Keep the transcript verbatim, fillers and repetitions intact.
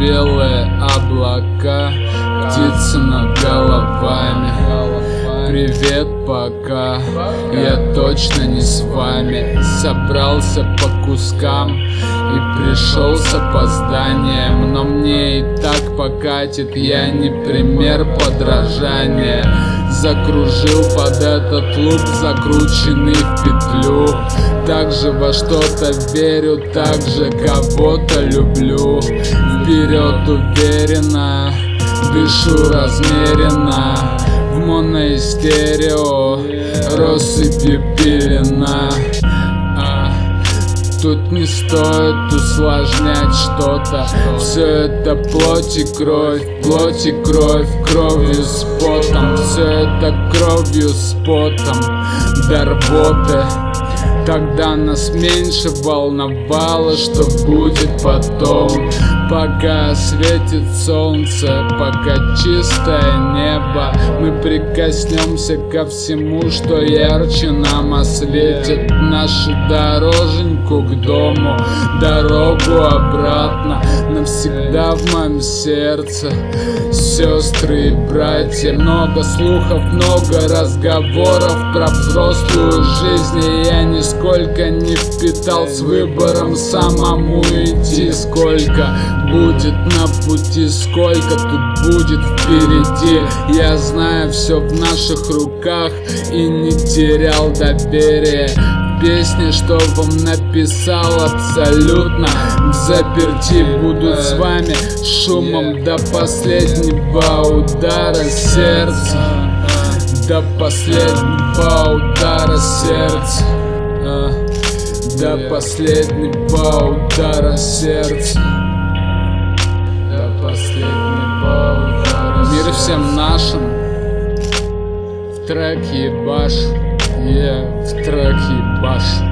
белые облака, птицы над головами. Привет, пока, я точно не с вами. Собрался по кускам и пришел с опозданием, но мне и так покатит, я не пример подражания. Закружил под этот луп, закрученный в петлю. Также во что-то верю, также кого-то люблю. Вперед уверенно, дышу размеренно. В моно и стерео россыпью пелена. а, Тут не стоит усложнять что-то. Все это плоть и кровь, плоть и кровь, кровью с потом. Все это кровью с потом до рвоты. Тогда нас меньше волновало, что будет потом. Пока светит солнце, пока чистое небо, мы прикоснемся ко всему, что ярче нам осветит нашу дороженьку к дому, дорогу обратно. Навсегда в моем сердце сестры и братья. Много слухов, много разговоров про взрослую жизнь, и я нисколько не впитал с выбором самому идти. Сколько будет на пути, сколько тут будет впереди. Я знаю, все в наших руках и не терял доверия. Песни, что вам написал, абсолютно в заперти. Буду с вами шумом до последнего удара сердца. До последнего удара сердца. До последнего удара сердца. До последнего удара сердца. Мир всем нашим. В трек ебаш. Я в трек ебаш.